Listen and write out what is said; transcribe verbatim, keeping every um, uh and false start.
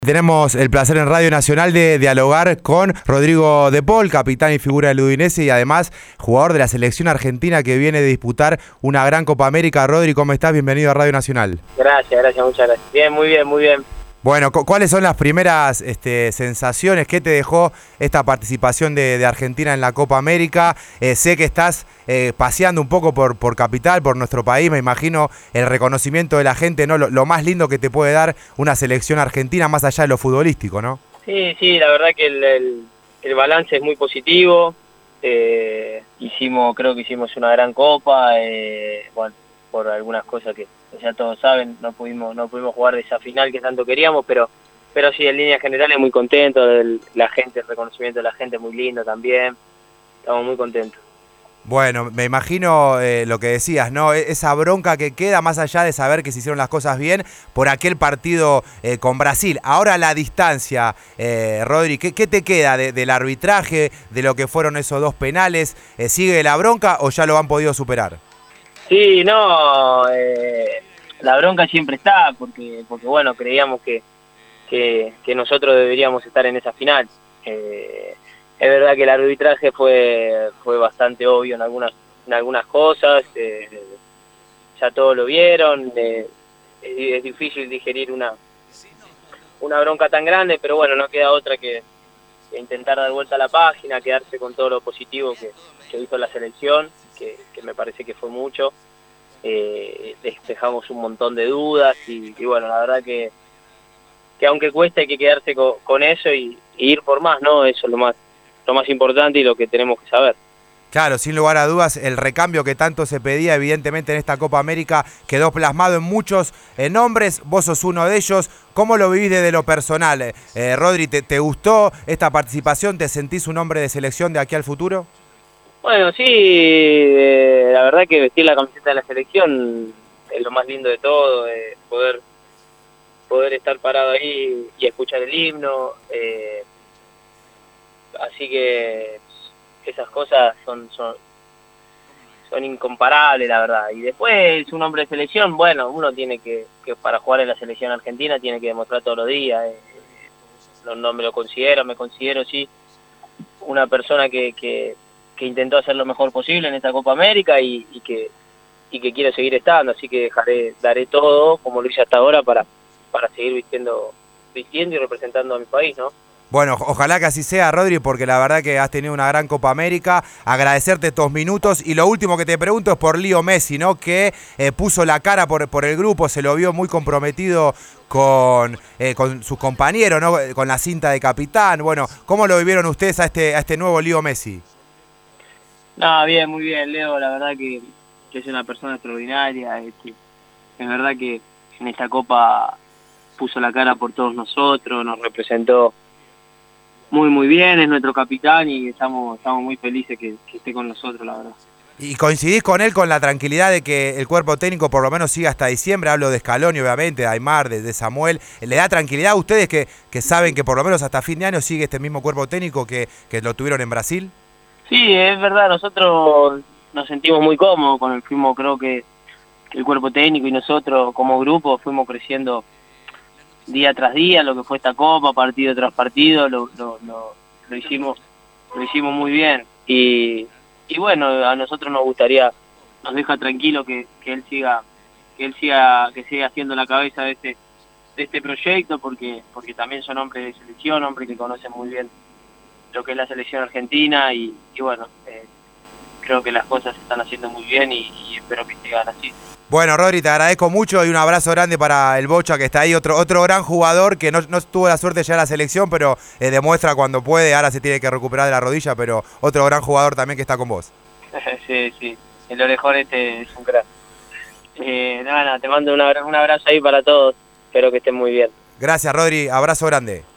Tenemos el placer en Radio Nacional de dialogar con Rodrigo De Paul, capitán y figura del Udinese y además jugador de la selección argentina que viene de disputar una gran Copa América. Rodri, ¿cómo estás? Bienvenido a Radio Nacional. Gracias, gracias, muchas gracias. Bien, muy bien, muy bien. Bueno, ¿cuáles son las primeras este, sensaciones? ¿Qué te dejó esta participación de, de Argentina en la Copa América? Eh, sé que estás eh, paseando un poco por, por Capital, por nuestro país. Me imagino el reconocimiento de la gente, ¿no? Lo, lo más lindo que te puede dar una selección argentina, más allá de lo futbolístico, ¿no? Sí, sí, la verdad que el, el, el balance es muy positivo. Eh, hicimos, creo que hicimos una gran Copa. Eh, bueno, por algunas cosas que ya todos saben, no pudimos no pudimos jugar esa final que tanto queríamos, pero pero sí, en líneas generales muy contento, el, la gente, el reconocimiento de la gente muy lindo también, estamos muy contentos. Bueno, me imagino eh, lo que decías, ¿no? Esa bronca que queda más allá de saber que se hicieron las cosas bien por aquel partido eh, con Brasil. Ahora la distancia, eh, Rodri, ¿qué, qué te queda de, del arbitraje, de lo que fueron esos dos penales? Eh, ¿Sigue la bronca o ya lo han podido superar? Sí, no, eh, la bronca siempre está, porque porque bueno, creíamos que, que, que nosotros deberíamos estar en esa final. Eh, es verdad que el arbitraje fue fue bastante obvio en algunas en algunas cosas, eh, ya todos lo vieron, eh, es, es difícil digerir una una bronca tan grande, pero bueno, no queda otra que, que intentar dar vuelta a la página, quedarse con todo lo positivo que, que hizo la selección, que, que me parece que fue mucho. Eh, despejamos un montón de dudas y, y bueno, la verdad que, que aunque cueste hay que quedarse con, con eso y, y ir por más, ¿no? Eso es lo más, lo más importante y lo que tenemos que saber. Claro, sin lugar a dudas, el recambio que tanto se pedía, evidentemente en esta Copa América, quedó plasmado en muchos eh, nombres, vos sos uno de ellos. ¿Cómo lo vivís desde lo personal? Eh, Rodri, ¿te, ¿te gustó esta participación? ¿Te sentís un hombre de selección de aquí al futuro? Bueno, sí, eh, la verdad que vestir la camiseta de la selección es lo más lindo de todo, eh, poder poder estar parado ahí y escuchar el himno, eh, así que esas cosas son, son son incomparables, la verdad. Y después, un hombre de selección, bueno, uno tiene que, que para jugar en la selección argentina, tiene que demostrar todos los días. Eh, no, no me lo considero, me considero, sí, una persona que... que que intentó hacer lo mejor posible en esta Copa América y, y que y que quiero seguir estando, así que dejaré, daré todo como lo hice hasta ahora para, para seguir vistiendo, vistiendo y representando a mi país, ¿no? Bueno, ojalá que así sea, Rodri, porque la verdad que has tenido una gran Copa América. Agradecerte estos minutos. Y lo último que te pregunto es por Leo Messi, ¿no? Que eh, puso la cara por, por el grupo, se lo vio muy comprometido con, eh, con sus compañeros, ¿no? Con la cinta de capitán. Bueno, ¿cómo lo vivieron ustedes a este, a este nuevo Leo Messi? No, bien, muy bien, Leo, la verdad que, que es una persona extraordinaria, este, es verdad que en esta Copa puso la cara por todos nosotros, nos representó muy muy bien, es nuestro capitán y estamos estamos muy felices que, que esté con nosotros, la verdad. ¿Y coincidís con él con la tranquilidad de que el cuerpo técnico por lo menos siga hasta diciembre? Hablo de Scaloni, obviamente, de Aimar, de, de Samuel. ¿Le da tranquilidad a ustedes que, que saben que por lo menos hasta fin de año sigue este mismo cuerpo técnico que, que lo tuvieron en Brasil? Sí, es verdad, nosotros nos sentimos muy cómodos con el fuimos, creo que el cuerpo técnico y nosotros como grupo fuimos creciendo día tras día, lo que fue esta Copa, partido tras partido, lo, lo, lo, lo hicimos lo hicimos muy bien y, y bueno, a nosotros nos gustaría, nos deja tranquilo que, que él siga, que él siga, que siga haciendo la cabeza de este, de este proyecto porque, porque también son hombres de selección, hombres que conocen muy bien lo que es la selección argentina y, y bueno, eh, creo que las cosas se están haciendo muy bien y, y espero que sigan así. Bueno, Rodri, te agradezco mucho y un abrazo grande para el Bocha que está ahí, otro otro gran jugador que no, no tuvo la suerte de llegar a la selección, pero eh, demuestra cuando puede, ahora se tiene que recuperar de la rodilla, pero otro gran jugador también que está con vos. Sí, sí, el orejón este es un crack. Eh, nada, nada, te mando un abrazo, un abrazo ahí para todos, espero que estén muy bien. Gracias, Rodri, abrazo grande.